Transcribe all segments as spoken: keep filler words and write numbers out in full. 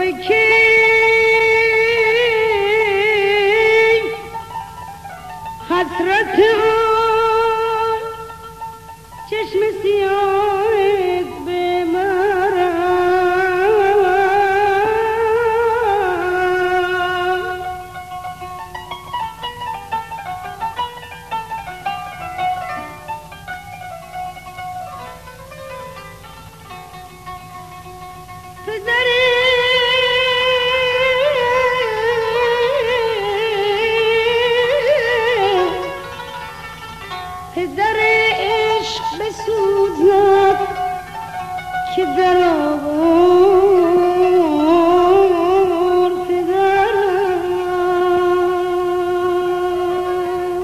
که حسرت آن چشم سیاهت به پدر عشق بسوزد که در آور پدرم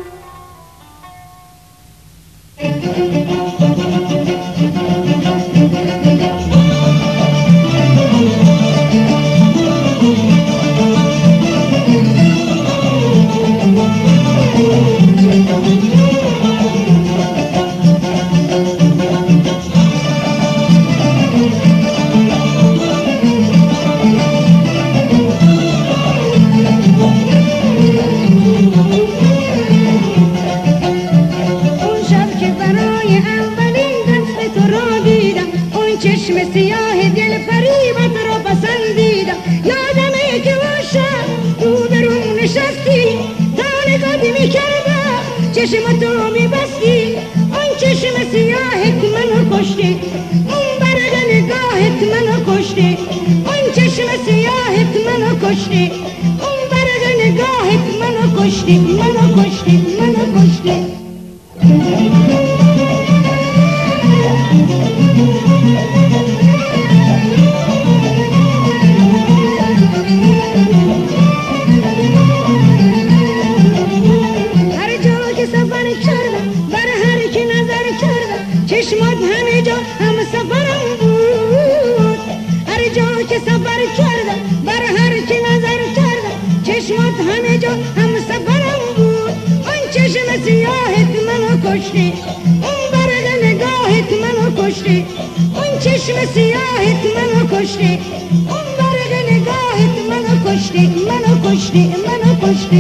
چشم سیاه دل فریبت را پسندیدم یادمه که اون شب رو به رو نشستی تا نگاهی میکردم چشم تو میبستی اون چشم سیاهت منو کشتی اون برق نگاهت منو کشتی اون چشم سیاهت منو کشتی اون برق نگاهت منو کشتی منو کشتی منو کشتی چشمات همه جا هم سفرم بود هر جا که سفر کردم بر هر که نظر کردم چشمات همه جا هم سفرم بود اون چشم سیاهت منو کشتی اون برق نگاهت منو کشتی اون چشم سیاهت منو کشتی اون برق نگاهت منو کشتی منو کشتی منو کشتی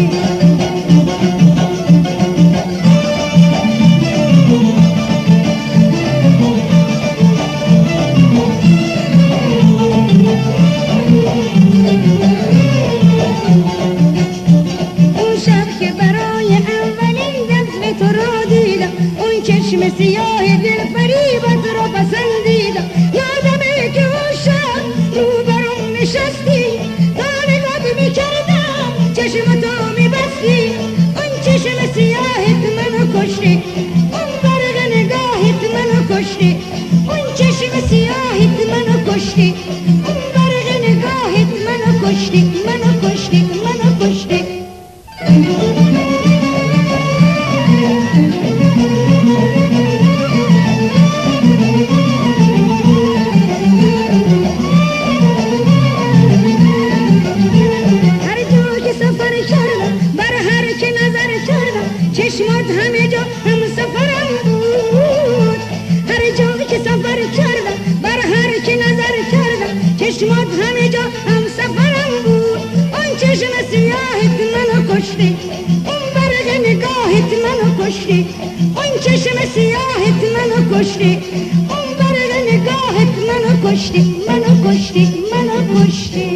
چشم سیاه دل فریبت را پسندیدم یادمه که اون شب رو برام نشستی تا نگاه میکردم چشم تو میبستی اون چشم سیاهت منو کشتی اون برق نگاهت منو کشتی اون چشم سیاهت منو کشتی اون برق نگاهت منو کشتی منو کشتی منو کشتی چشمات همه جا هم سفرم بود هر جا که سفر کردم بر هر که نظر کردم چشمات همه جا هم سفرم بود اون چشم سیاهت منو کشتی اون برق نگاهت منو کشتی اون چشم سیاهت منو کشتی اون برق نگاهت منو کشتی منو کشتی منو کشتی